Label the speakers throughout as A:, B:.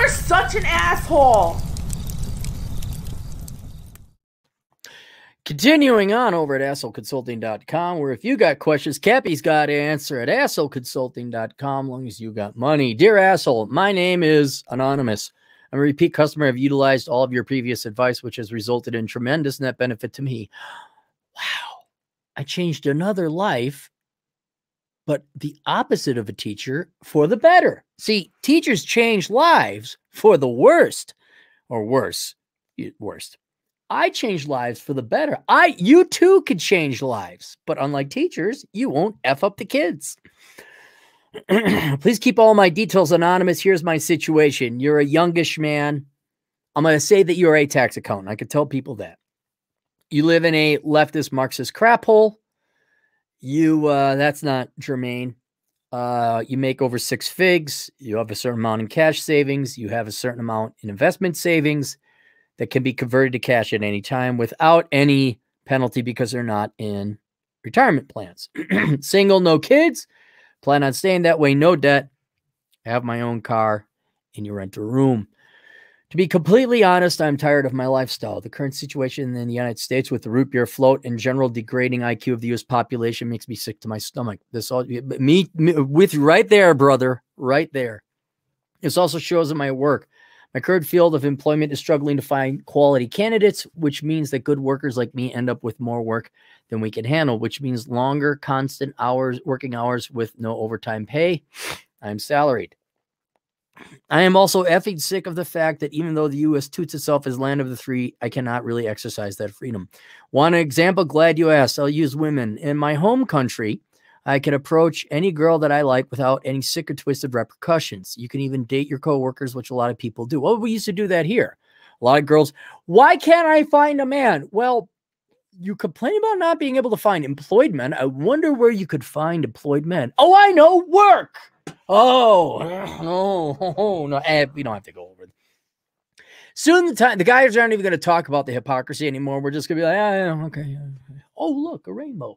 A: You're such an asshole.
B: Continuing on over at assholeconsulting.com, where if you got questions, Cappy's got an answer at assholeconsulting.com, as long as you got money. Dear asshole, my name is Anonymous. I'm a repeat customer. I've utilized all of your previous advice, which has resulted in tremendous net benefit to me. Wow. I changed another life, but the opposite of a teacher for the better. See, teachers change lives for the worst, or worse, worst. I change lives for the better. You too could change lives, but unlike teachers, you won't F up the kids. Please keep all my details anonymous. Here's my situation. You're a youngish man. I'm going to say that you're a tax accountant. I could tell people that. You live in a leftist Marxist crap hole. That's not germane. You make over 6 figs. You have a certain amount in cash savings. You have a certain amount in investment savings that can be converted to cash at any time without any penalty because they're not in retirement plans. Single, no kids. Plan on staying that way, no debt. I have my own car, and you rent a room. To be completely honest, I'm tired of my lifestyle. The current situation in the United States with the root beer float and general degrading IQ of the U.S. population makes me sick to my stomach. This all me with you right there, brother, right there. This also shows in my work. My current field of employment is struggling to find quality candidates, which means that good workers like me end up with more work than we can handle, which means longer, constant working hours with no overtime pay. I'm salaried. I am also effing sick of the fact that even though the U.S. toots itself as land of the free, I cannot really exercise that freedom. One example, glad you asked. I'll use women. In my home country, I can approach any girl that I like without any sick or twisted repercussions. You can even date your coworkers, which a lot of people do. Well, we used to do that here. A lot of girls, why can't I find a man? Well, you complain about not being able to find employed men. I wonder where you could find employed men. Oh, I know, work. Oh, no, we don't have to go over it. Soon the guys aren't even going to talk about the hypocrisy anymore. We're just going to be like, yeah, okay. Oh, look, a rainbow.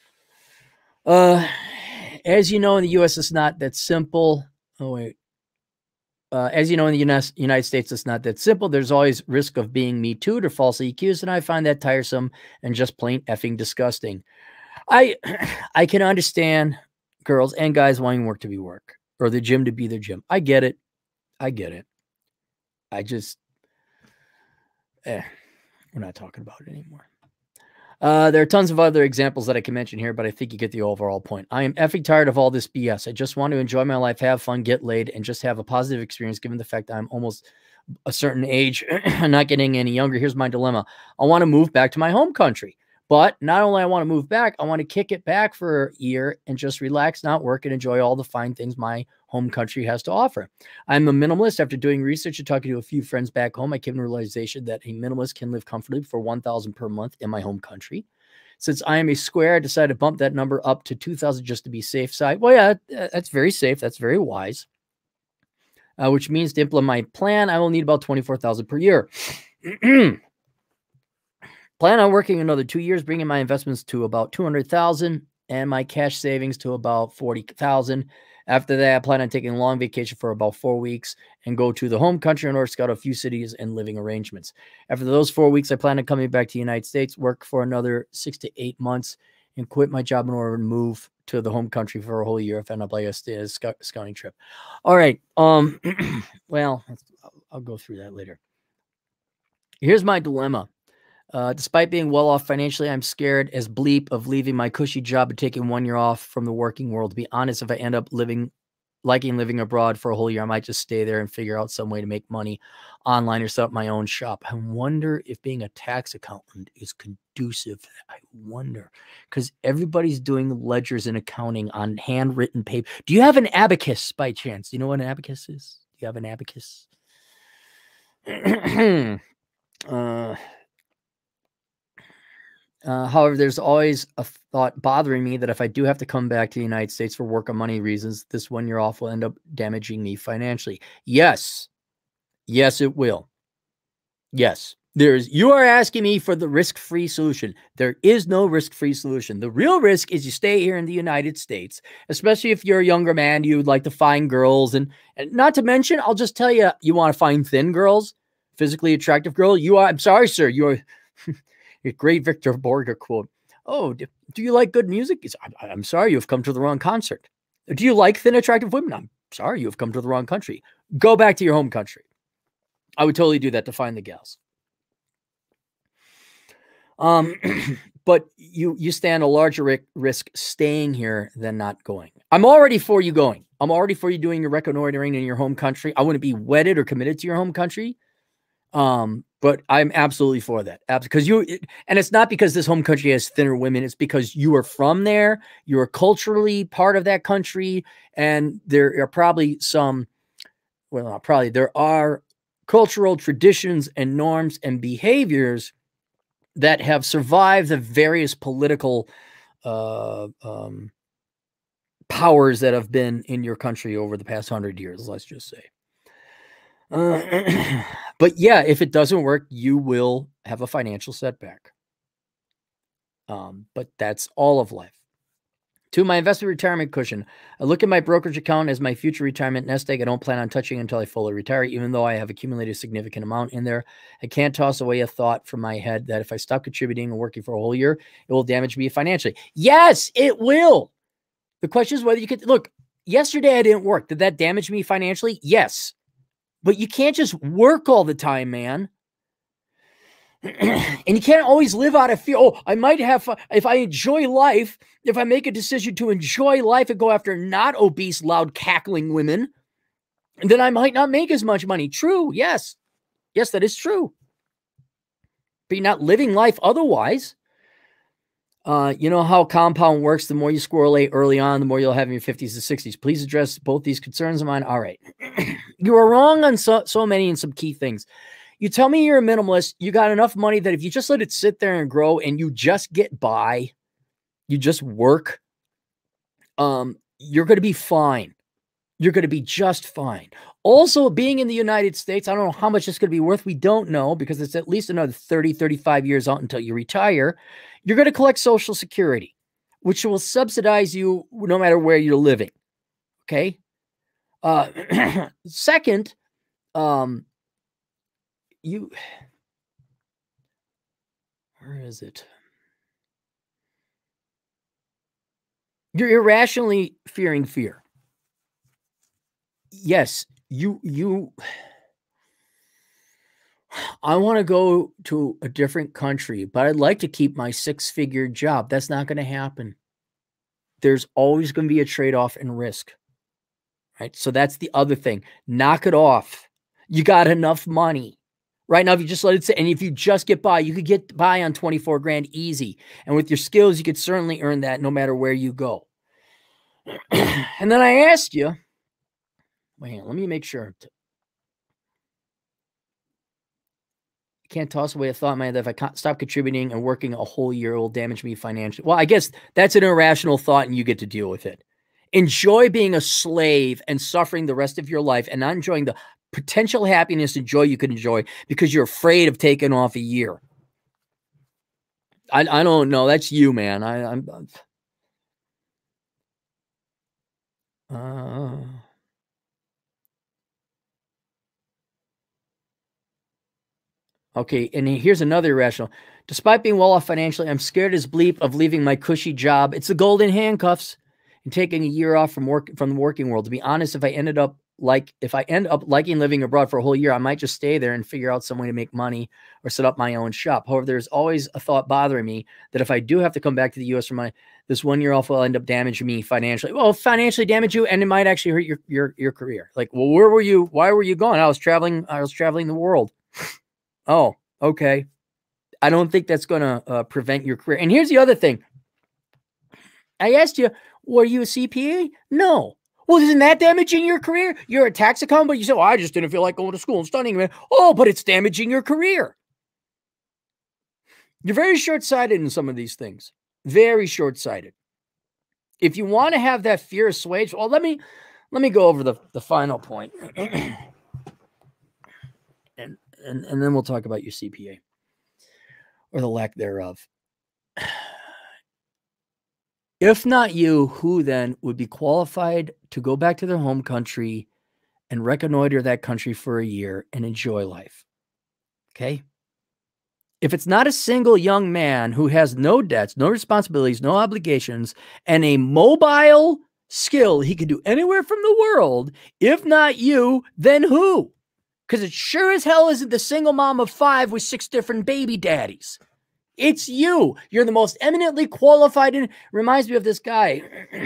B: As you know, in the U.S., it's not that simple. Oh, wait. As you know, in the United States, it's not that simple. There's always risk of being Me Too'd or falsely accused, and I find that tiresome and just plain effing disgusting. I can understand girls and guys wanting work to be work or the gym to be their gym. I get it. I just, we're not talking about it anymore. There are tons of other examples that I can mention here, but I think you get the overall point. I am effing tired of all this BS. I just want to enjoy my life, have fun, get laid, and just have a positive experience given the fact that I'm almost a certain age, not getting any younger. Here's my dilemma. I want to move back to my home country, but not only I want to move back, I want to kick it back for a year and just relax, not work, and enjoy all the fine things my home country has to offer. I'm a minimalist. After doing research and talking to a few friends back home, I came to the realization that a minimalist can live comfortably for $1,000 per month in my home country. Since I am a square, I decided to bump that number up to $2,000 just to be safe side. Well, yeah, that's very safe. That's very wise. Which means to implement my plan, I will need about $24,000 per year. Plan on working another 2 years, bringing my investments to about $200,000 and my cash savings to about $40,000. After that, I plan on taking a long vacation for about 4 weeks and go to the home country in order to scout a few cities and living arrangements. After those 4 weeks, I plan on coming back to the United States, work for another 6 to 8 months, and quit my job in order to move to the home country for a whole year if I end up like a scouting trip. All right. Well, I'll go through that later. Here's my dilemma. Despite being well off financially, I'm scared as bleep of leaving my cushy job and taking 1 year off from the working world. To be honest, if I end up liking living abroad for a whole year, I might just stay there and figure out some way to make money online or set up my own shop. I wonder if being a tax accountant is conducive. I wonder, because everybody's doing ledgers and accounting on handwritten paper. Do you have an abacus by chance? Do you know what an abacus is? Do you have an abacus? However, there's always a thought bothering me that if I do have to come back to the United States for work or money reasons, this 1 year off will end up damaging me financially. Yes. Yes, it will. Yes. You are asking me for the risk-free solution. There is no risk-free solution. The real risk is you stay here in the United States, especially if you're a younger man, you'd like to find girls. And not to mention, I'll just tell you, you want to find thin girls, physically attractive girl. I'm sorry, sir. You're a great Victor Borge quote. Oh, do you like good music? I'm sorry, you've come to the wrong concert. Do you like thin, attractive women? I'm sorry, you've come to the wrong country. Go back to your home country. I would totally do that to find the gals. But you stand a larger risk staying here than not going. I'm already for you going. I'm already for you doing your reconnoitering in your home country. I wouldn't be wedded or committed to your home country. But I'm absolutely for that. Because and it's not because this home country has thinner women. It's because you are from there. You are culturally part of that country. And there are probably there are cultural traditions and norms and behaviors that have survived the various political powers that have been in your country over the past 100 years, let's just say. But yeah, if it doesn't work, you will have a financial setback. But that's all of life. To my investment retirement cushion, I look at my brokerage account as my future retirement nest egg. I don't plan on touching until I fully retire, even though I have accumulated a significant amount in there. I can't toss away a thought from my head that if I stop contributing and working for a whole year, it will damage me financially. Yes, it will. The question is whether you could look. Yesterday I didn't work. Did that damage me financially? Yes. But you can't just work all the time, man. And you can't always live out of fear. Oh, I might have, if I enjoy life, if I make a decision to enjoy life and go after not obese, loud, cackling women, then I might not make as much money. True. Yes. Yes, that is true. But you're not living life otherwise. You know how compound works. The more you score early on, the more you'll have in your 50s and 60s. Please address both these concerns of mine. All right. You are wrong on so many and some key things. You tell me you're a minimalist. You got enough money that if you just let it sit there and grow and you just get by, you just work, you're going to be fine. You're going to be just fine. Also, being in the United States, I don't know how much it's going to be worth. We don't know because it's at least another 30, 35 years out until you retire. You're going to collect Social Security, which will subsidize you no matter where you're living. Okay. Second, where is it? You're irrationally fearing fear. Yes, I want to go to a different country, but I'd like to keep my 6-figure job. That's not going to happen. There's always going to be a trade-off in risk. Right? So that's the other thing. Knock it off. You got enough money. Right now, if you just let it sit, and if you just get by, you could get by on 24 grand easy. And with your skills, you could certainly earn that no matter where you go. And then I asked you, wait, let me make sure. Can't toss away a thought, man, that if I can't stop contributing and working a whole year, it will damage me financially. Well, I guess that's an irrational thought and you get to deal with it. Enjoy being a slave and suffering the rest of your life and not enjoying the potential happiness and joy you could enjoy because you're afraid of taking off a year. I don't know. That's you, man. Okay, and here's another irrational. Despite being well off financially, I'm scared as bleep of leaving my cushy job. It's the golden handcuffs and taking a year off from the working world. To be honest, if I end up liking living abroad for a whole year, I might just stay there and figure out some way to make money or set up my own shop. However, there's always a thought bothering me that if I do have to come back to the U.S. for this 1 year off will end up damaging me financially. Well, financially damage you, and it might actually hurt your career. Like, well, where were you? Why were you gone? I was traveling the world. Oh, okay. I don't think that's going to prevent your career. And here's the other thing. I asked you, were you a CPA? No. Well, isn't that damaging your career? You're a tax accountant, but you said, well, I just didn't feel like going to school and studying. Man. Oh, but it's damaging your career. You're very short-sighted in some of these things. Very short-sighted. If you want to have that fear assuaged, well, let me go over the final point. And then we'll talk about your CPA. or the lack thereof. If not you, who then would be qualified to go back to their home country and reconnoiter that country for a year and enjoy life? Okay? If it's not a single young man who has no debts, no responsibilities, no obligations, and a mobile skill he can do anywhere from the world, if not you, then who? Because it sure as hell isn't the single mom of 5 with 6 different baby daddies. It's you. You're the most eminently qualified. And reminds me of this guy.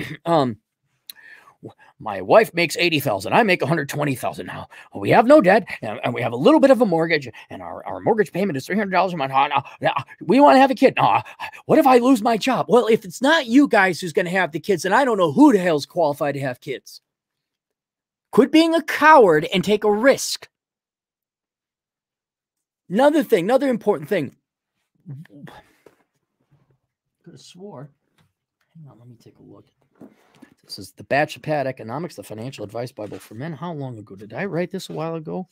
B: My wife makes $80,000. I make $120,000 now. We have no debt, and we have a little bit of a mortgage, and our mortgage payment is $300 a month. Now, we want to have a kid. What if I lose my job? Well, if it's not you guys who's going to have the kids, then I don't know who the hell's qualified to have kids. Quit being a coward and take a risk. Another important thing. Could have swore. Hang on, let me take a look. This is the Batch of Pat Economics, the Financial Advice Bible for Men. How long ago? Did I write this a while ago?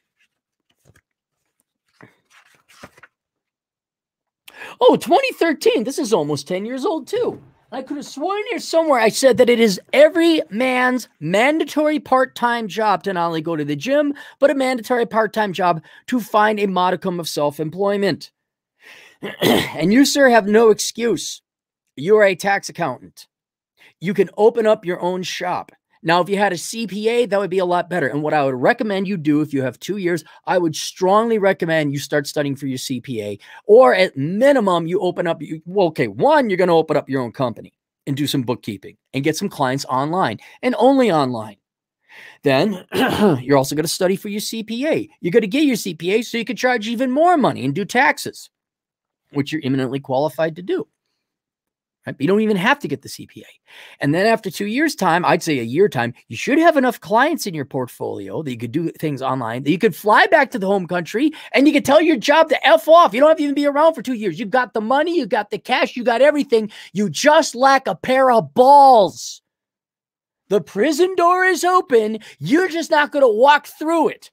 B: Oh, 2013. This is almost 10 years old, too. I could have sworn here somewhere I said that it is every man's mandatory part-time job to not only go to the gym, but a mandatory part-time job to find a modicum of self-employment. And you, sir, have no excuse. You are a tax accountant. You can open up your own shop. Now, if you had a CPA, that would be a lot better. And what I would recommend you do if you have 2 years, I would strongly recommend you start studying for your CPA. Or at minimum, you open up, one, you're going to open up your own company and do some bookkeeping and get some clients online and only online. Then you're also going to study for your CPA. You're going to get your CPA so you can charge even more money and do taxes, which you're eminently qualified to do. Right? You don't even have to get the CPA. And then after 2 years' time, I'd say a year time, you should have enough clients in your portfolio that you could do things online, that you could fly back to the home country and you could tell your job to F off. You don't have to even be around for 2 years. You've got the money, you got the cash, you got everything. You just lack a pair of balls. The prison door is open. You're just not going to walk through it.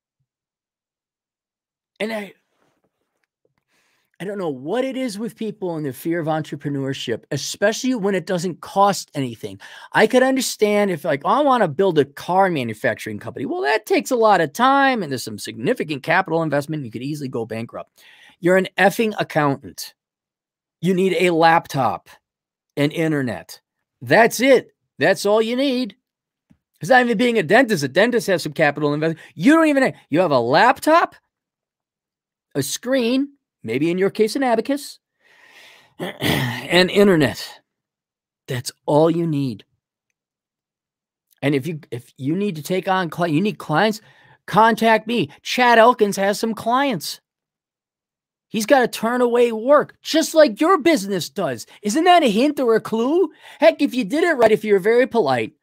B: And I don't know what it is with people and the fear of entrepreneurship, especially when it doesn't cost anything. I could understand if like, oh, I want to build a car manufacturing company. Well, that takes a lot of time and there's some significant capital investment. You could easily go bankrupt. You're an effing accountant. You need a laptop and internet. That's it. That's all you need. It's not even being a dentist. A dentist has some capital investment. You don't even have, you have a laptop, a screen, maybe in your case, an abacus, and internet. That's all you need. And if you need to take on clients, you need clients, contact me. Chad Elkins has some clients. He's got to turn away work, just like your business does. Isn't that a hint or a clue? Heck, if you did it right, if you're very polite,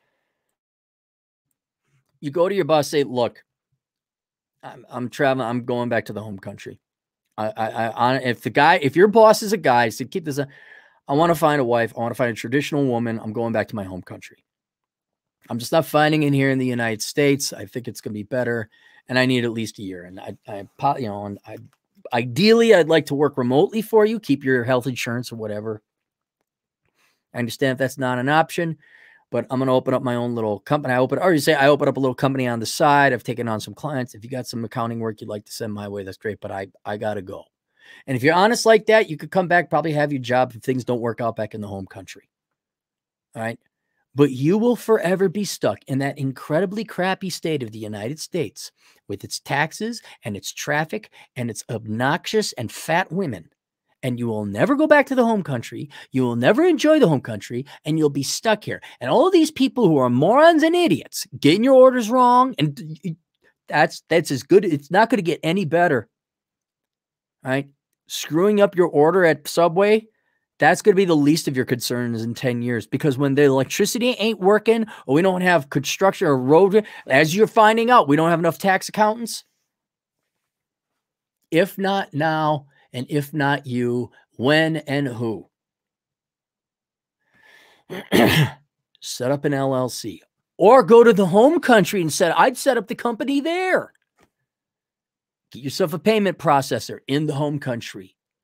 B: you go to your boss, say, look, I'm traveling, I'm going back to the home country. If your boss is a guy, say, keep this, I want to find a wife. I want to find a traditional woman. I'm going back to my home country. I'm just not finding it here in the United States. I think it's going to be better. And I need at least a year. And ideally I'd like to work remotely for you, keep your health insurance or whatever. I understand if that's not an option, but I'm going to open up my own little company. I open up a little company on the side. I've taken on some clients. If you got some accounting work you'd like to send my way, that's great, but I got to go. And if you're honest like that, you could come back, probably have your job if things don't work out back in the home country. All right. But you will forever be stuck in that incredibly crappy state of the United States with its taxes and its traffic and its obnoxious and fat women. And you will never go back to the home country. You will never enjoy the home country, and you'll be stuck here. And all of these people who are morons and idiots, getting your orders wrong, and that's as good. It's not going to get any better. All right? Screwing up your order at Subway, that's going to be the least of your concerns in 10 years, because when the electricity ain't working, or we don't have construction or road, as you're finding out, we don't have enough tax accountants. If not now, and if not you, when and who? Set up an LLC or go to the home country and I'd set up the company there. Get yourself a payment processor in the home country.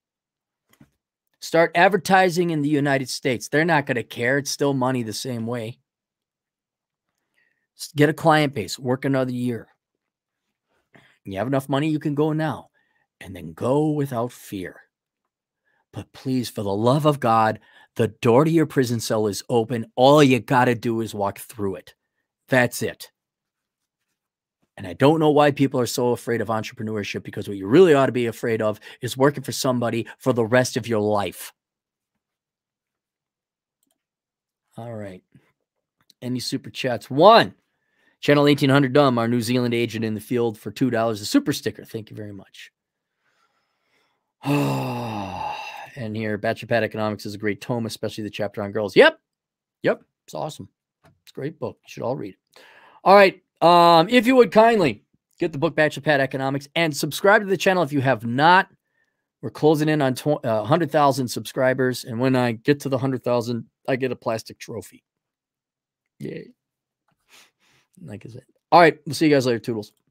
B: Start advertising in the United States. They're not going to care. It's still money the same way. Get a client base. Work another year. You have enough money, you can go now. And then go without fear. But please, for the love of God, the door to your prison cell is open. All you got to do is walk through it. That's it. And I don't know why people are so afraid of entrepreneurship, because what you really ought to be afraid of is working for somebody for the rest of your life. All right. Any super chats? One. Channel 1800 Dumb, our New Zealand agent in the field for $2. A super sticker. Thank you very much. And here, Bachelor Pad Economics is a great tome, especially the chapter on girls. Yep. It's awesome. It's a great book. You should all read it. All right. If you would kindly get the book Bachelor Pad Economics and subscribe to the channel if you have not. We're closing in on 100,000 subscribers. And when I get to the 100,000, I get a plastic trophy. Yay. Like I said. All right. We'll see you guys later. Toodles.